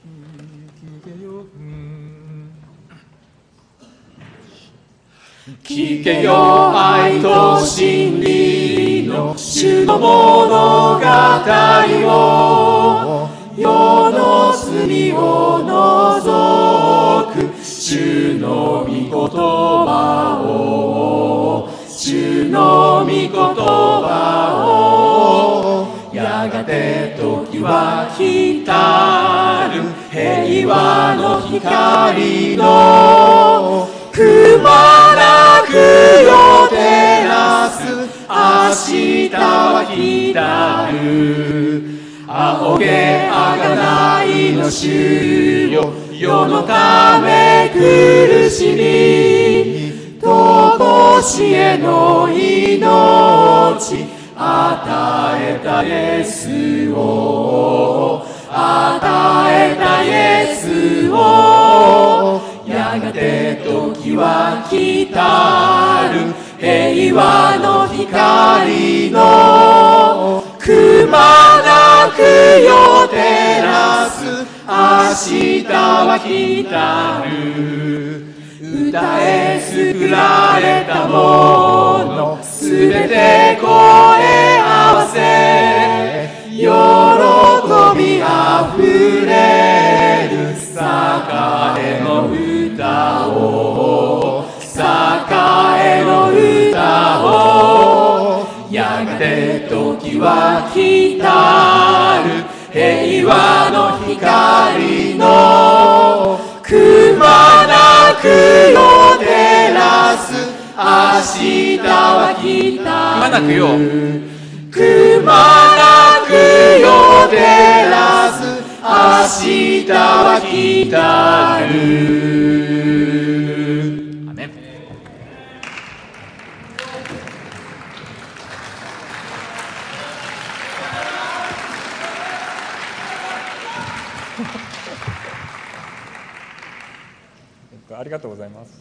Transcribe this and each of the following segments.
聞けよ愛と真理の主の物語を、世の罪を除く主の御言葉を、主の御言葉を、やがて時は来たる平和の光のくまなくよ照らす明日は来たる。仰げあがないの主よ、世のため苦しみとこしえの命与えたイエスを、与えたイエスを、やがて時は来たる平和の光のくまなくよ照らす明日は来たる。歌え作られたものすべて声合わせ、喜びあふれる栄の歌を、栄の歌を、やがて時は来たる平和の光のくまなくよ照らす明日は来たる。くまなくよ照らす明日は来たる。アメン。 ありがとうございます。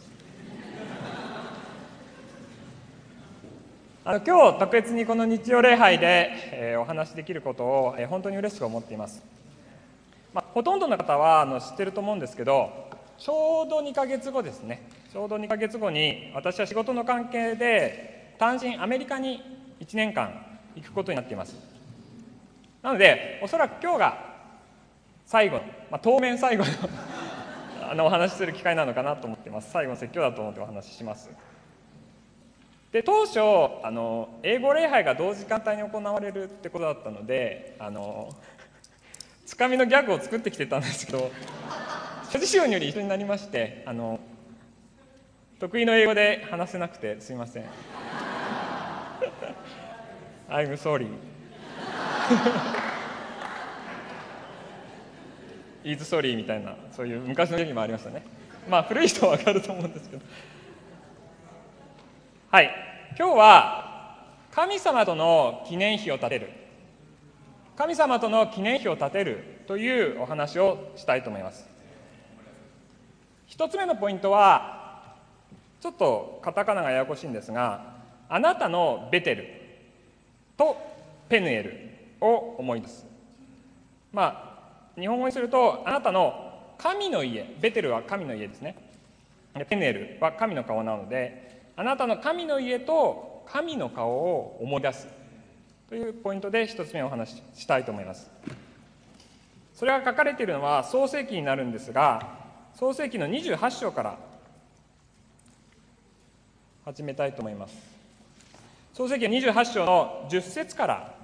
今日特別にこの日曜礼拝で、お話しできることを、本当に嬉しく思っています。ほとんどの方は知ってると思うんですけど、ちょうど2ヶ月後ですね、ちょうど2ヶ月後に私は仕事の関係で単身アメリカに1年間行くことになっています。なのでおそらく今日が最後の、当面最後のお話しする機会なのかなと思っています。最後の説教だと思ってお話しします。で、当初英語礼拝が同時間帯に行われるってことだったので、つかみのギャグを作ってきてたんですけど、諸事情により一緒になりまして、得意の英語で話せなくてすいません。I'm sorry. is sorry みたいな、そういう昔の時期もありましたね。古い人は分かると思うんですけど。はい、今日は神様との記念碑を建てる、神様との記念碑を建てるというお話をしたいと思います。一つ目のポイントは、ちょっとカタカナがややこしいんですが、あなたのベテルとペヌエルを思い出す。日本語にすると、あなたの神の家、ベテルは神の家ですね。ペヌエルは神の顔なので、あなたの神の家と神の顔を思い出すというポイントで一つ目お話ししたいと思います。それが書かれているのは創世記になるんですが、創世記の28章から始めたいと思います。創世記の28章の10節から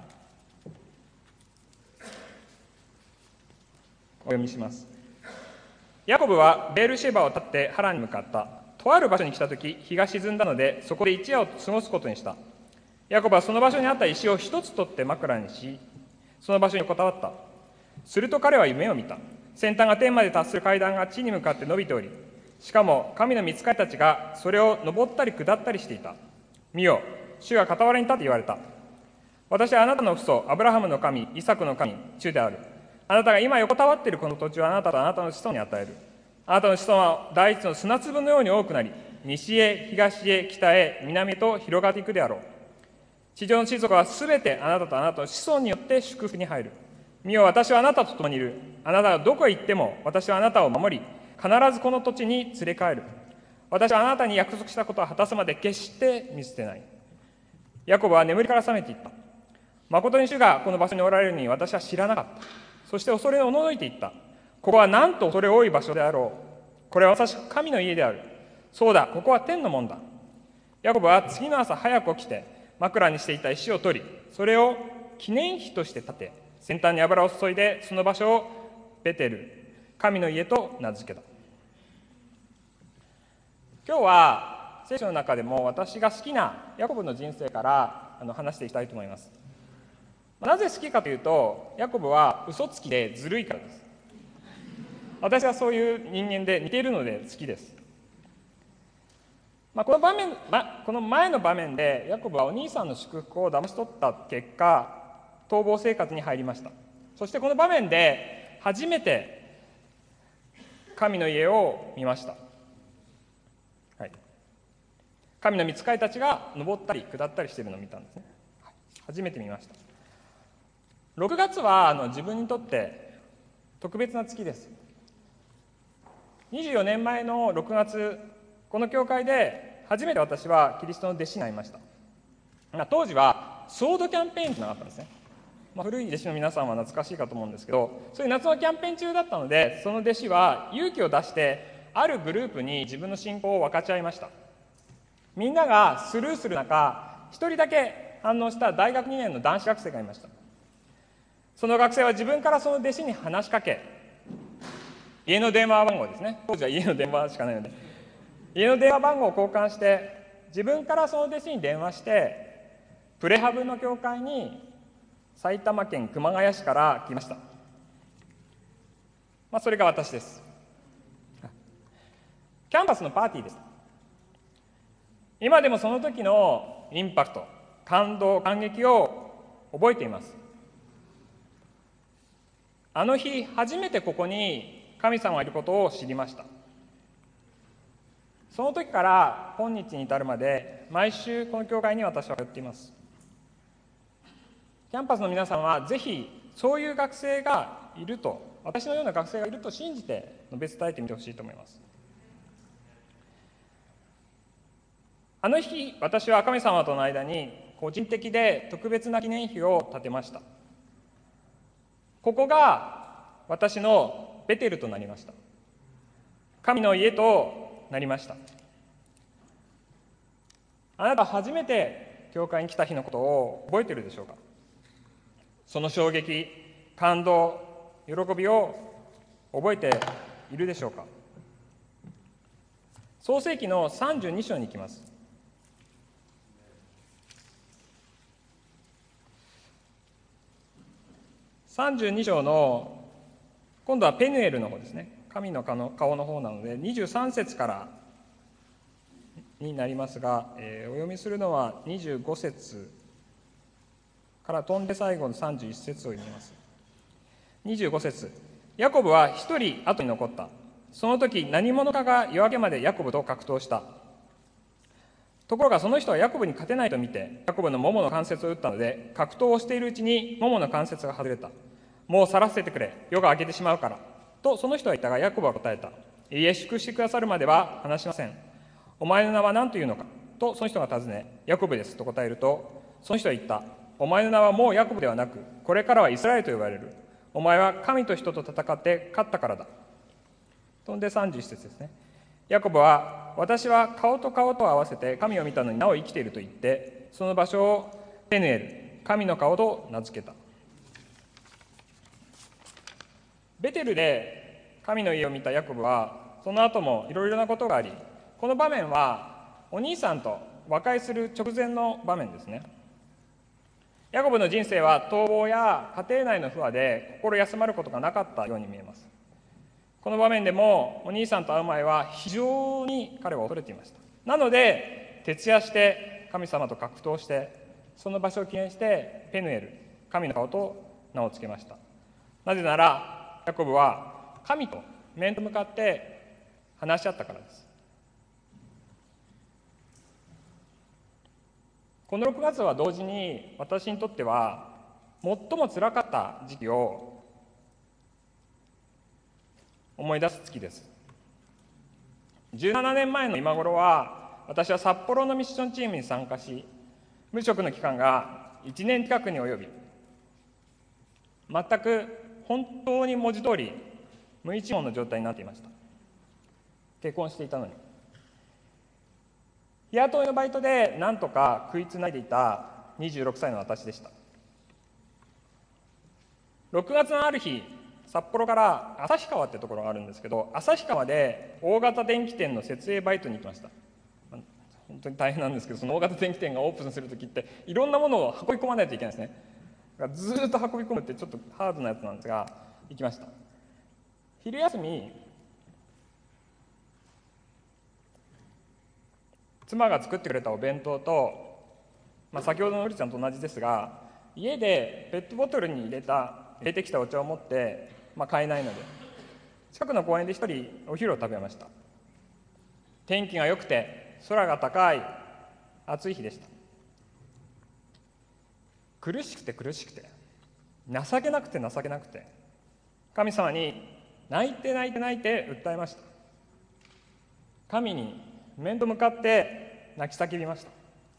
お読みします。ヤコブはベールシェバを立ってハランに向かった。とある場所に来たとき、日が沈んだので、そこで一夜を過ごすことにした。ヤコブはその場所にあった石を一つ取って枕にし、その場所に横たわった。すると彼は夢を見た。先端が天まで達する階段が地に向かって伸びており、しかも神の御使いたちがそれを登ったり下ったりしていた。見よ、主が傍らに立って言われた。私はあなたの父祖、アブラハムの神、イサクの神、主である。あなたが今横たわっているこの土地をあなたとあなたの子孫に与える。あなたの子孫は大地の砂粒のように多くなり、西へ東へ北へ南へと広がっていくであろう。地上の子孫はすべてあなたとあなたの子孫によって祝福に入る。 見よ、私はあなたと共にいる。あなたがどこへ行っても私はあなたを守り、必ずこの土地に連れ帰る。私はあなたに約束したことを果たすまで決して見捨てない。ヤコブは眠りから覚めていった。誠に主がこの場所におられるのに私は知らなかった。そして恐れおののいていった。ここはなんと恐れ多い場所であろう。これはまさしく神の家である。そうだ、ここは天の門だ。ヤコブは次の朝早く起きて、枕にしていた石を取り、それを記念碑として建て、先端に油を注いで、その場所をベテル、神の家と名付けた。今日は聖書の中でも私が好きなヤコブの人生から話していきたいと思います。なぜ好きかというと、ヤコブは嘘つきでずるいからです。私はそういう人間で似ているので好きです。この前の場面でヤコブはお兄さんの祝福を騙し取った結果、逃亡生活に入りました。そしてこの場面で初めて神の家を見ました。はい、神の御使いたちが登ったり下ったりしているのを見たんですね。初めて見ました。6月は自分にとって特別な月です。24年前の6月、この教会で初めて私はキリストの弟子になりました。当時はソードキャンペーンというのがあったんですね。古い弟子の皆さんは懐かしいかと思うんですけど、そういう夏のキャンペーン中だったので、その弟子は勇気を出してあるグループに自分の信仰を分かち合いました。みんながスルーする中、一人だけ反応した大学2年の男子学生がいました。その学生は自分からその弟子に話しかけ、家の電話番号ですね、当時は家の電話しかないので、家の電話番号を交換して、自分からその弟子に電話して、プレハブの教会に埼玉県熊谷市から来ました。それが私です。キャンパスのパーティーです。今でもその時のインパクト、感動、感激を覚えています。あの日初めてここに神様がいることを知りました。その時から今日に至るまで毎週この教会に私は通っています。キャンパスの皆さんはぜひそういう学生がいると、私のような学生がいると信じて述べ伝えてみてほしいと思います。あの日私は神様との間に個人的で特別な記念碑を建てました。ここが私のベテルとなりました。神の家となりました。あなたは初めて教会に来た日のことを覚えているでしょうか。その衝撃、感動、喜びを覚えているでしょうか。創世記の32章に行きます。32章の今度はペヌエルの方ですね。神の顔の方なので23節からになりますが、お読みするのは25節から飛んで最後の31節を読みます。25節、ヤコブは一人後に残った。その時何者かが夜明けまでヤコブと格闘した。ところがその人はヤコブに勝てないと見て、ヤコブのももの関節を打ったので、格闘をしているうちにももの関節が外れた。もう去らせてくれ、夜が明けてしまうからとその人は言ったが、ヤコブは答えた。いいえ、祝してくださるまでは話しません。お前の名は何というのかとその人が尋ね、ヤコブですと答えると、その人は言った。お前の名はもうヤコブではなく、これからはイスラエルと呼ばれる。お前は神と人と戦って勝ったからだ。飛んで31節ですね。ヤコブは、私は顔と顔と合わせて神を見たのになお生きていると言って、その場所をペヌエル、神の顔と名付けた。ベテルで神の家を見たヤコブは、その後もいろいろなことがあり、この場面はお兄さんと和解する直前の場面ですね。ヤコブの人生は逃亡や家庭内の不和で心休まることがなかったように見えます。この場面でもお兄さんと会う前は非常に彼は恐れていました。なので徹夜して神様と格闘して、その場所を記念してペヌエル、神の顔と名を付けました。なぜならヤコブは神と面と向かって話し合ったからです。この6月は同時に私にとっては最もつらかった時期を思い出す月です。17年前の今頃は、私は札幌のミッションチームに参加し、無職の期間が1年近くに及び、全く本当に文字通り無一文の状態になっていました。結婚していたのに。日雇いのバイトで何とか食いつないでいた26歳の私でした。6月のある日、札幌から旭川ってところがあるんですけど、旭川で大型電気店の設営バイトに行きました。本当に大変なんですけど、その大型電気店がオープンするときっていろんなものを運び込まないといけないですね。だからずっと運び込むってちょっとハードなやつなんですが、行きました。昼休み、妻が作ってくれたお弁当と、先ほどのうりちゃんと同じですが、家でペットボトルに入れてきたお茶を持って、買えないので近くの公園で一人お昼を食べました。天気が良くて空が高い暑い日でした。苦しくて苦しくて情けなくて情けなくて、神様に泣いて泣いて泣いて訴えました。神に面と向かって泣き叫びました。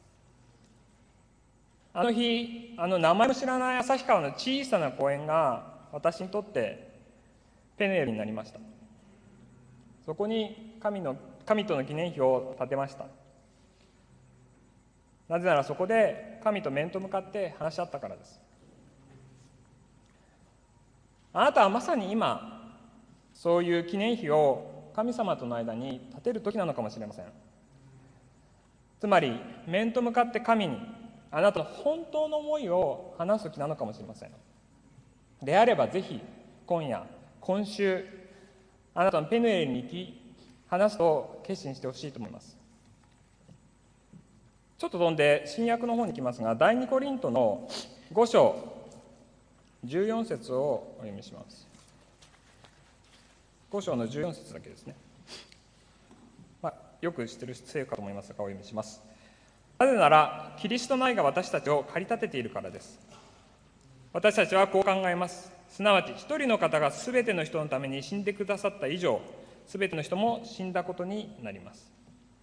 あの日、名前も知らない旭川の小さな公園が私にとってペネルになりました。そこに神との記念碑を建てました。なぜならそこで神と面と向かって話し合ったからです。あなたはまさに今、そういう記念碑を神様との間に建てる時なのかもしれません。つまり面と向かって神にあなたの本当の思いを話す時なのかもしれません。であればぜひ今週あなたのペヌエルに行き話すと決心してほしいと思います。ちょっと飛んで新約の方に行きますが、第2コリントの5章14節をお読みします。5章の14節だけですね。よく知っている聖句かと思いますがお読みします。なぜならキリストの愛が私たちを駆り立てているからです。私たちはこう考えます。すなわち一人の方がすべての人のために死んでくださった以上、すべての人も死んだことになります。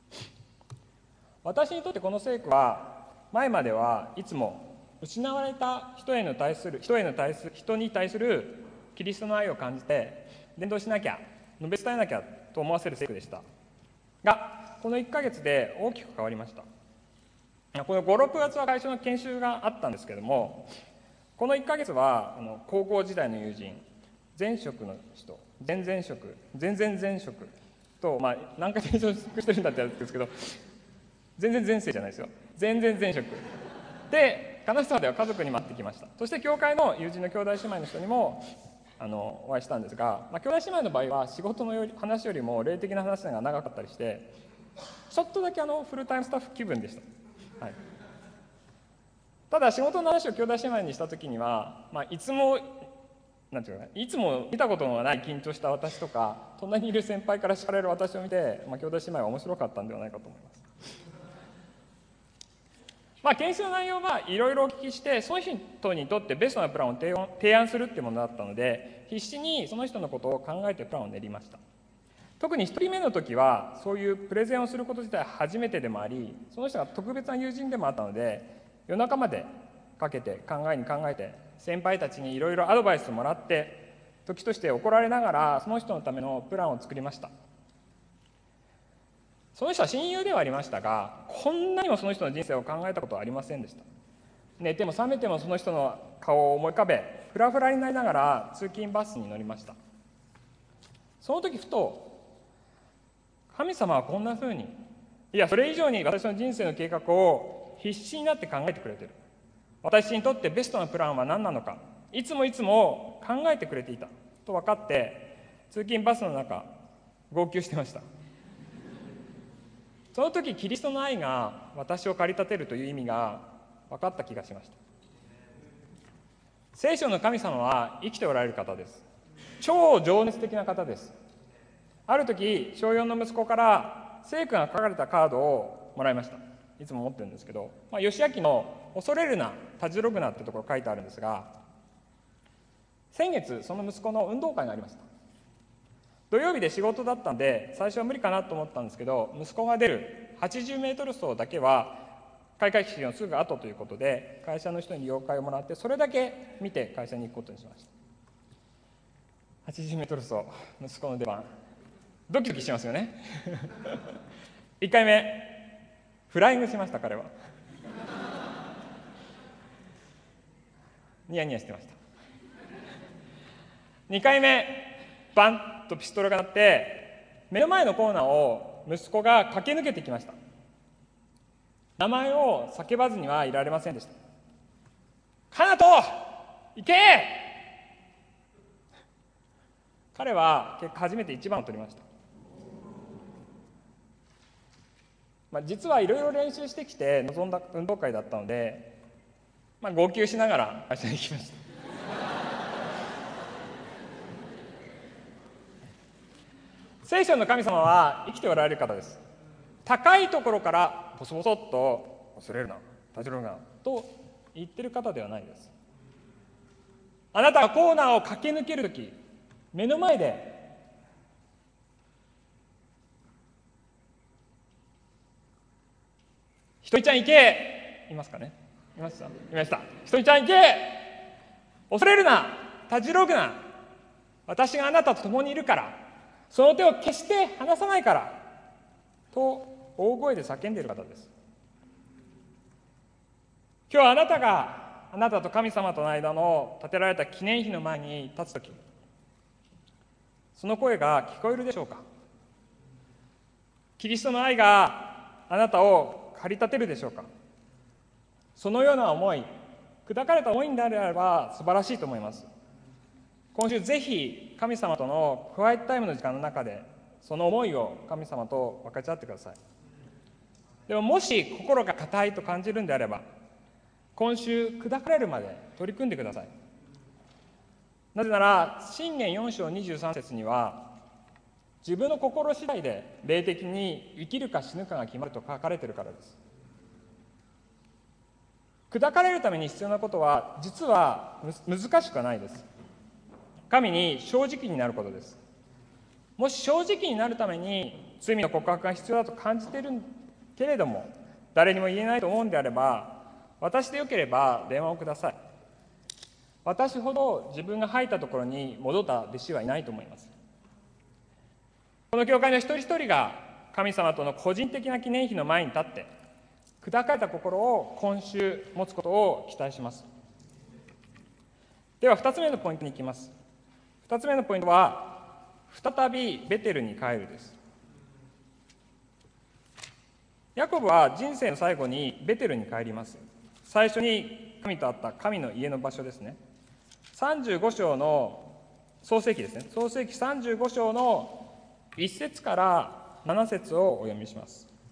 私にとってこの聖句は、前まではいつも失われた人に対するキリストの愛を感じて伝道しなきゃ、述べ伝えなきゃと思わせる聖句でしたが、この1ヶ月で大きく変わりました。この5、6月は最初の研修があったんですけれども、この1ヶ月は高校時代の友人、前職の人、前々職、前々前職と、何回転職してるんだってやつですけど、全然前世じゃないですよ、前々前職で金沢では家族にも会ってきました。そして教会の友人の兄弟姉妹の人にもお会いしたんですが、兄弟姉妹の場合は仕事の話よりも霊的な話が長かったりして、ちょっとだけフルタイムスタッフ気分でした。はい、ただ仕事の話を兄弟姉妹にした時には、いつも見たことのない緊張した私とか、隣にいる先輩から叱られる私を見て、兄弟姉妹は面白かったんではないかと思います。研修の内容はいろいろお聞きして、その人にとってベストなプランを提案するっていうものだったので、必死にその人のことを考えてプランを練りました。特に1人目の時はそういうプレゼンをすること自体初めてでもあり、その人が特別な友人でもあったので、夜中までかけて考えて、先輩たちにいろいろアドバイスをもらって、時として怒られながらその人のためのプランを作りました。その人は親友ではありましたが、こんなにもその人の人生を考えたことはありませんでした。寝ても覚めてもその人の顔を思い浮かべ、フラフラになりながら通勤バスに乗りました。その時ふと、神様はこんな風に、いやそれ以上に私の人生の計画を必死になって考えてくれている。私にとってベストなプランは何なのか、いつも考えてくれていたと分かって、通勤バスの中号泣してました。その時キリストの愛が私を駆り立てるという意味が分かった気がしました。聖書の神様は生きておられる方です。超情熱的な方です。ある時小4の息子から聖句が書かれたカードをもらいました。いつも持ってるんですけど、義明の恐れるな、たじろぐなってところ書いてあるんですが、先月その息子の運動会がありました。土曜日で仕事だったんで最初は無理かなと思ったんですけど、息子が出る80メートル走だけは開会式のすぐ後ということで、会社の人に了解をもらって、それだけ見て会社に行くことにしました。80メートル走、息子の出番、ドキドキしますよね1回目フライングしました。彼はニヤニヤしてました。2回目バンとピストルが鳴って、目の前のコーナーを息子が駆け抜けてきました。名前を叫ばずにはいられませんでした。カナト行け。彼は結果初めて1番を取りました。実はいろいろ練習してきて臨んだ運動会だったので、号泣しながら会社に行きました。聖書の神様は生きておられる方です。高いところからボソボソっと恐れるな、たじろぐなと言ってる方ではないです。あなたがコーナーを駆け抜けるとき、目の前でひとりちゃん行け、いますかね。いました。いました。ひとりちゃん行け、恐れるな、たじろぐな、私があなたと共にいるから、その手を決して離さないからと大声で叫んでいる方です。今日あなたがあなたと神様との間の建てられた記念碑の前に立つとき、その声が聞こえるでしょうか。キリストの愛があなたを駆り立てるでしょうか。そのような思い、砕かれた思いであれば素晴らしいと思います。今週ぜひ神様とのクワイエットタイムの時間の中でその思いを神様と分かち合ってください。でももし心が硬いと感じるんであれば、今週砕かれるまで取り組んでください。なぜなら箴言4章23節には、自分の心次第で霊的に生きるか死ぬかが決まると書かれているからです。砕かれるために必要なことは実は難しくはないです。神に正直になることです。もし正直になるために罪の告白が必要だと感じているけれども誰にも言えないと思うんであれば、私でよければ電話をください。私ほど自分が入ったところに戻った弟子はいないと思います。この教会の一人一人が神様との個人的な記念碑の前に立って砕かれた心を今週持つことを期待します。では2つ目のポイントに行きます。2つ目のポイントは再びベテルに帰るです。ヤコブは人生の最後にベテルに帰ります。最初に神と会った神の家の場所ですね。35章の創世記ですね。創世記35章の1節から7節をお読みします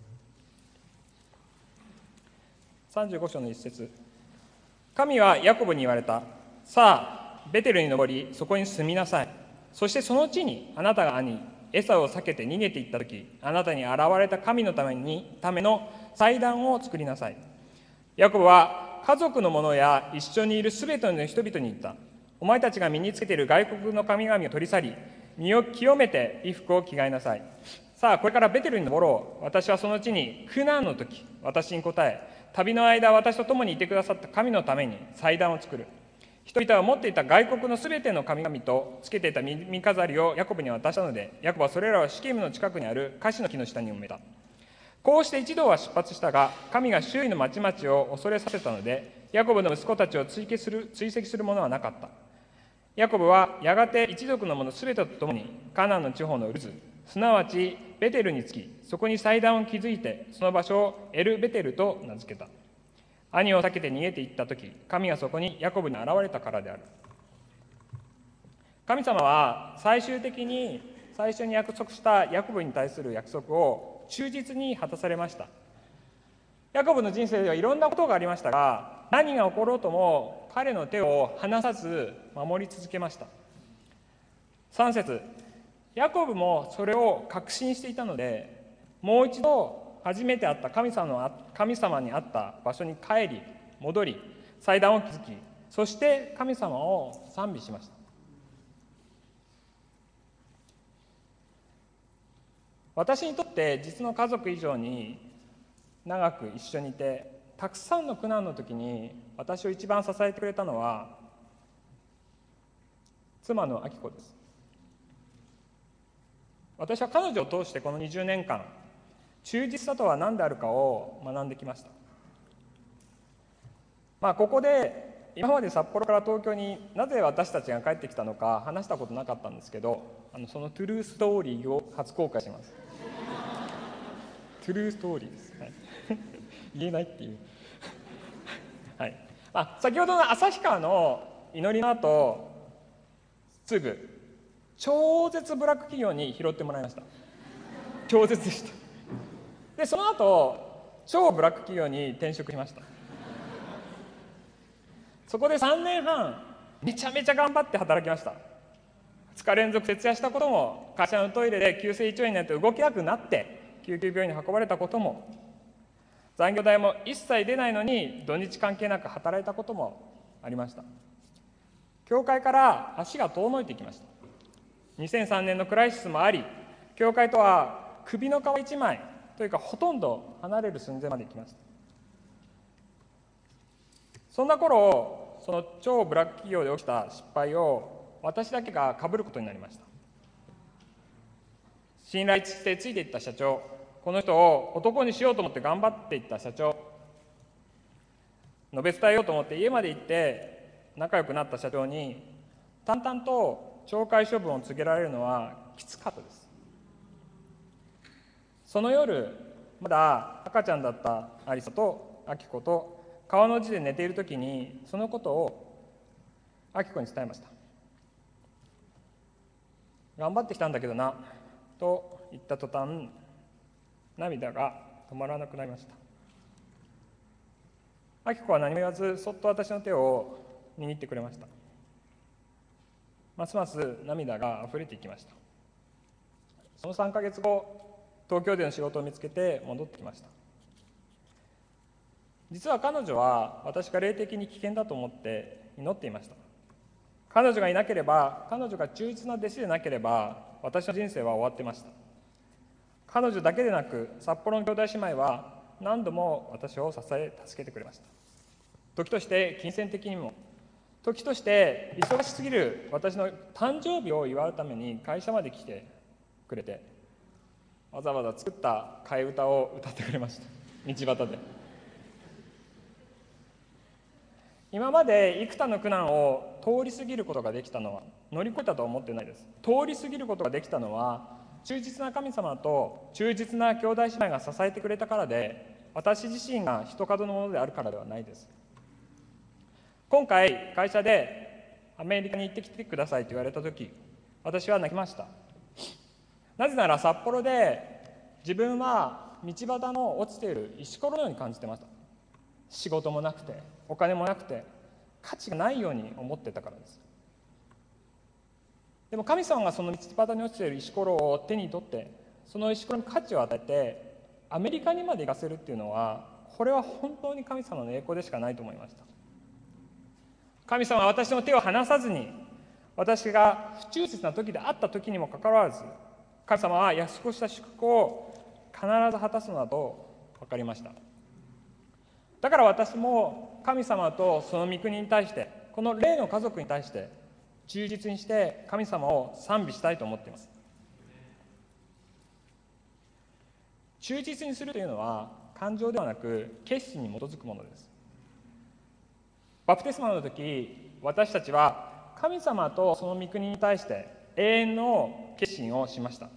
。35章の1節。神はヤコブに言われた。さあベテルに登り、そこに住みなさい。そしてその地にあなたが兄エサウを避けて逃げていったとき、あなたに現れた神のための祭壇を作りなさい。ヤコブは家族の者や一緒にいるすべての人々に言った。お前たちが身につけている外国の神々を取り去り、身を清めて衣服を着替えなさい。さあこれからベテルに登ろう。私はその地に苦難の時、私に答え、旅の間私と共にいてくださった神のために祭壇を作る。人々は持っていた外国のすべての神々とつけていた耳飾りをヤコブに渡したので、ヤコブはそれらをシケムの近くにあるカシの木の下に埋めた。こうして一同は出発したが、神が周囲の町々を恐れさせたので、ヤコブの息子たちを追跡する者はなかった。ヤコブはやがて一族の者すべてと共にカナンの地方のルズ、すなわちベテルに着き、そこに祭壇を築いて、その場所をエルベテルと名付けた。兄を避けて逃げていったとき、神がそこにヤコブに現れたからである。神様は最終的に最初に約束したヤコブに対する約束を忠実に果たされました。ヤコブの人生ではいろんなことがありましたが、何が起ころうとも彼の手を離さず守り続けました。3節、ヤコブもそれを確信していたので、もう一度初めて会った神様に会った場所に帰り、 戻り、祭壇を築き、そして神様を賛美しました。私にとって実の家族以上に長く一緒にいて、たくさんの苦難の時に私を一番支えてくれたのは妻の明子です。私は彼女を通してこの20年間、忠実さとは何であるかを学んできました。ここで今まで札幌から東京になぜ私たちが帰ってきたのか話したことなかったんですけど、そのトゥルーストーリーを初公開します。トゥルーストーリーです、はい、言えないっていうはい、先ほどの旭川の祈りの後、すぐ超絶ブラック企業に拾ってもらいました。超絶でした。でその後超ブラック企業に転職しました。そこで3年半めちゃめちゃ頑張って働きました。2日連続徹夜したことも、会社のトイレで急性胃腸炎になって動けなくなって救急病院に運ばれたことも、残業代も一切出ないのに土日関係なく働いたこともありました。教会から足が遠のいてきました。2003年のクライシスもあり、教会とは首の皮一枚というかほとんど離れる寸前まで行きました。そんな頃、その超ブラック企業で起きた失敗を私だけが被ることになりました。信頼してついていった社長、この人を男にしようと思って頑張っていった社長、述べ伝えようと思って家まで行って仲良くなった社長に淡々と懲戒処分を告げられるのはきつかったです。その夜、まだ赤ちゃんだったアリサとアキコと川の字で寝ているときに、そのことをアキコに伝えました。頑張ってきたんだけどなと言った途端、涙が止まらなくなりました。アキコは何も言わず、そっと私の手を握ってくれました。ますます涙があふれていきました。その3ヶ月後、東京での仕事を見つけて戻ってきました。実は彼女は私が霊的に危険だと思って祈っていました。彼女がいなければ、彼女が忠実な弟子でなければ、私の人生は終わってました。彼女だけでなく、札幌の兄弟姉妹は何度も私を支え、助けてくれました。時として金銭的にも、時として忙しすぎる私の誕生日を祝うために会社まで来てくれて、わざわざ作った替え歌を歌ってくれました。道端で。今まで幾多の苦難を通り過ぎることができたのは、乗り越えたとは思ってないです。通り過ぎることができたのは、忠実な神様と忠実な兄弟姉妹が支えてくれたからで、私自身が一角のものであるからではないです。今回会社でアメリカに行ってきてくださいと言われた時、私は泣きました。なぜなら札幌で自分は道端の落ちている石ころのように感じてました。仕事もなくてお金もなくて価値がないように思ってたからです。でも神様がその道端に落ちている石ころを手に取って、その石ころに価値を与えてアメリカにまで行かせるっていうのは、これは本当に神様の栄光でしかないと思いました。神様は私の手を離さずに、私が不忠実な時であった時にもかかわらず、神様は約束した祝福を必ず果たすのだと分かりました。だから私も神様とその御国に対して、この霊の家族に対して忠実にして神様を賛美したいと思っています。忠実にするというのは感情ではなく決心に基づくものです。バプテスマの時、私たちは神様とその御国に対して永遠の決心をしました。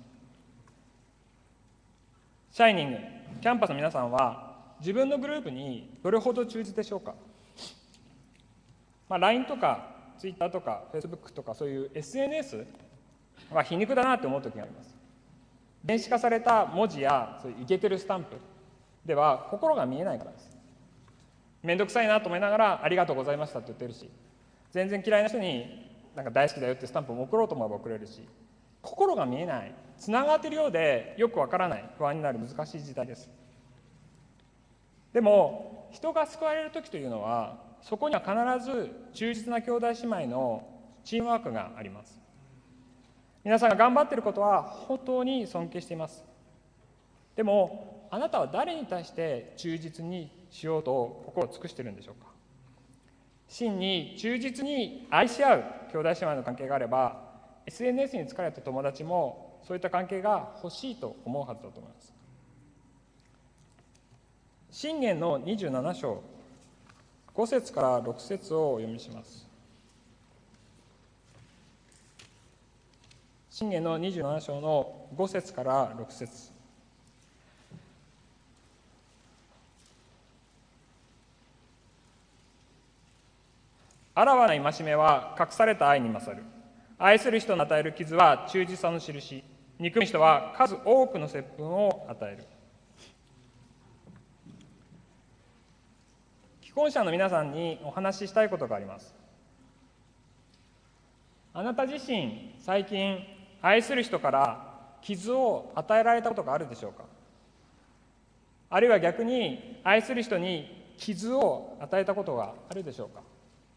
シャイニングキャンパスの皆さんは自分のグループにどれほど忠実でしょうか。LINE とか Twitter とか Facebook とかそういう SNS は皮肉だなって思う時があります。電子化された文字やそういうイケてるスタンプでは心が見えないからです。めんどくさいなと思いながらありがとうございましたって言ってるし、全然嫌いな人になんか大好きだよってスタンプも送ろうと思えば送れるし、心が見えない、つながっているようでよくわからない、不安になる難しい時代です。でも人が救われる時というのは、そこには必ず忠実な兄弟姉妹のチームワークがあります。皆さんが頑張っていることは本当に尊敬しています。でもあなたは誰に対して忠実にしようと心を尽くしているんでしょうか。真に忠実に愛し合う兄弟姉妹の関係があれば、 SNS に疲れた友達もそういった関係が欲しいと思うはずだと思います。箴言の27章5節から6節をお読みします。箴言の27章の5節から6節。あらわな戒めは隠された愛に勝る。愛する人の与える傷は忠実さの印。憎む人は数多くの接吻を与える。既婚者の皆さんにお話ししたいことがあります。あなた自身、最近愛する人から傷を与えられたことがあるでしょうか。あるいは逆に愛する人に傷を与えたことがあるでしょうか。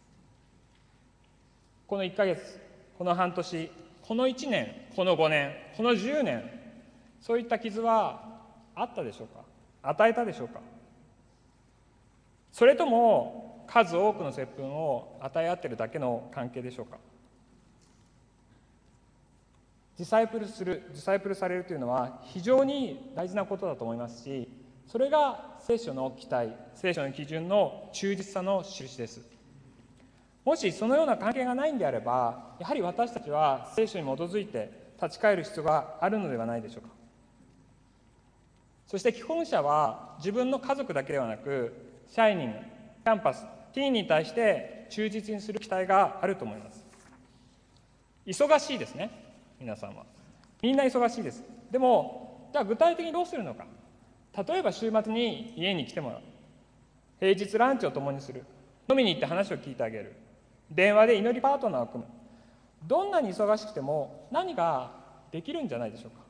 この1ヶ月、この半年、この1年、この5年、この10年、そういった傷はあったでしょうか。与えたでしょうか。それとも数多くの接吻を与え合っているだけの関係でしょうか。ディサイプルされるというのは非常に大事なことだと思いますし、それが聖書の期待、聖書の基準の忠実さの印です。もしそのような関係がないんであれば、やはり私たちは聖書に基づいて立ち返る必要があるのではないでしょうか。そして既婚者は自分の家族だけではなく、シャイニング、キャンパス、ティーンに対して忠実にする期待があると思います。忙しいですね、皆さんは。みんな忙しいです。でも、じゃあ具体的にどうするのか。例えば週末に家に来てもらう。平日ランチを共にする。飲みに行って話を聞いてあげる。電話で祈りパートナーを組む。どんなに忙しくても何ができるんじゃないでしょうか。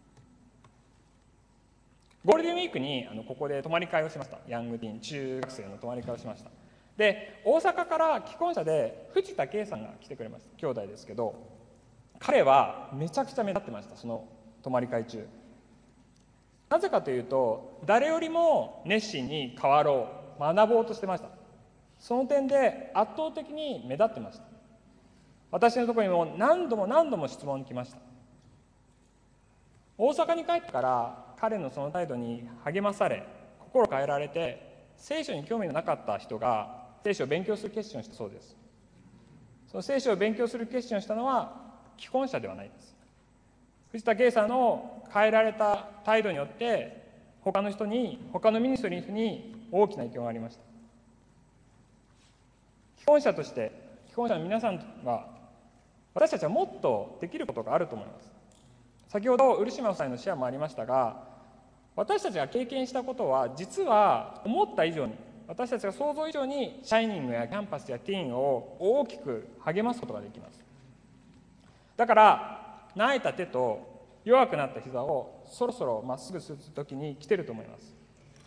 ゴールデンウィークにここで泊まり会をしました。ヤングティーン、中学生の泊まり会をしました。で、大阪から既婚者で藤田圭さんが来てくれました。兄弟ですけど、彼はめちゃくちゃ目立ってました。その泊まり会中。なぜかというと、誰よりも熱心に変わろう、学ぼうとしてました。その点で圧倒的に目立ってました。私のところにも何度も質問に来ました。大阪に帰ってから彼のその態度に励まされ、心変えられて、聖書に興味のなかった人が聖書を勉強する決心をしたそうです。その聖書を勉強する決心をしたのは既婚者ではないです。藤田圭さんの変えられた態度によって他のミニストリーに大きな影響がありました。既婚者として、既婚者の皆さんは、私たちはもっとできることがあると思います。先ほど漆間夫妻のシェアもありましたが、私たちが経験したことは実は思った以上に、私たちが想像以上にシャイニングやキャンパスやティーンを大きく励ますことができます。だから萎えた手と弱くなった膝をそろそろまっすぐする時に来てると思います。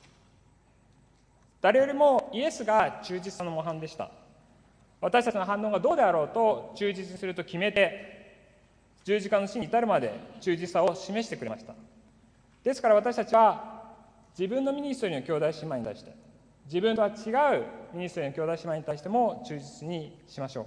誰よりもイエスが忠実さの模範でした。私たちの反応がどうであろうと忠実にすると決めて、十字架の死に至るまで忠実さを示してくれました。ですから私たちは自分のミニストリーの兄弟姉妹に対して、自分とは違うミニストリーの兄弟姉妹に対しても忠実にしましょう。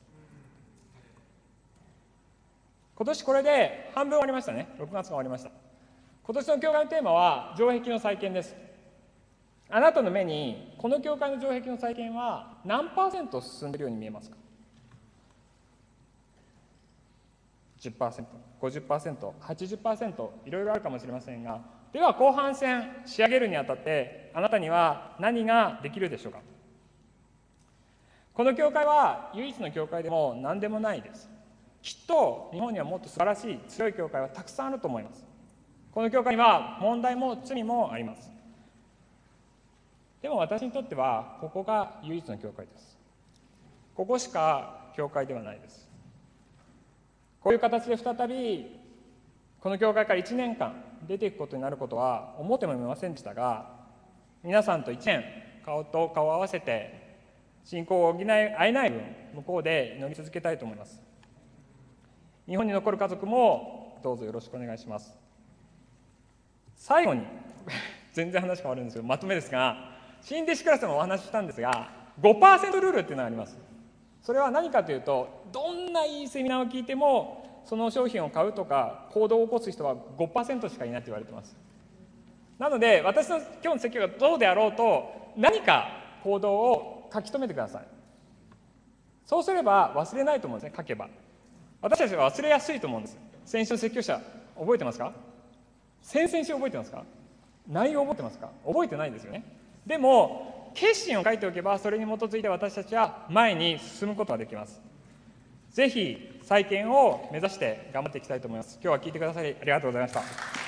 今年これで半分終わりましたね。6月が終わりました。今年の教会のテーマは城壁の再建です。あなたの目にこの教会の城壁の再建は何%進んでいるように見えますか？ 10%、50%、80%、いろいろあるかもしれませんが、では後半戦仕上げるにあたってあなたには何ができるでしょうか？この教会は唯一の教会でも何でもないです。きっと日本にはもっと素晴らしい強い教会はたくさんあると思います。この教会には問題も罪もあります。でも私にとってはここが唯一の教会です。ここしか教会ではないです。こういう形で再びこの教会から1年間出ていくことになることは思ってもみませんでしたが、皆さんと1年顔と顔を合わせて信仰を補い合えない分、向こうで祈り続けたいと思います。日本に残る家族もどうぞよろしくお願いします。最後に全然話変わるんですけど、まとめですが、新弟子クラスでもお話ししたんですが、5% ルールっていうのがあります。それは何かというと、どんないいセミナーを聞いてもその商品を買うとか行動を起こす人は 5% しかいないと言われています。なので私の今日の説教がどうであろうと、何か行動を書き留めてください。そうすれば忘れないと思うんですね。書けば私たちは忘れやすいと思うんです。先週の説教者覚えてますか？先々週覚えてますか？内容覚えてますか？覚えてないんですよね。でも決心を書いておけば、それに基づいて私たちは前に進むことができます。ぜひ再建を目指して頑張っていきたいと思います。今日は聞いてくださりありがとうございました。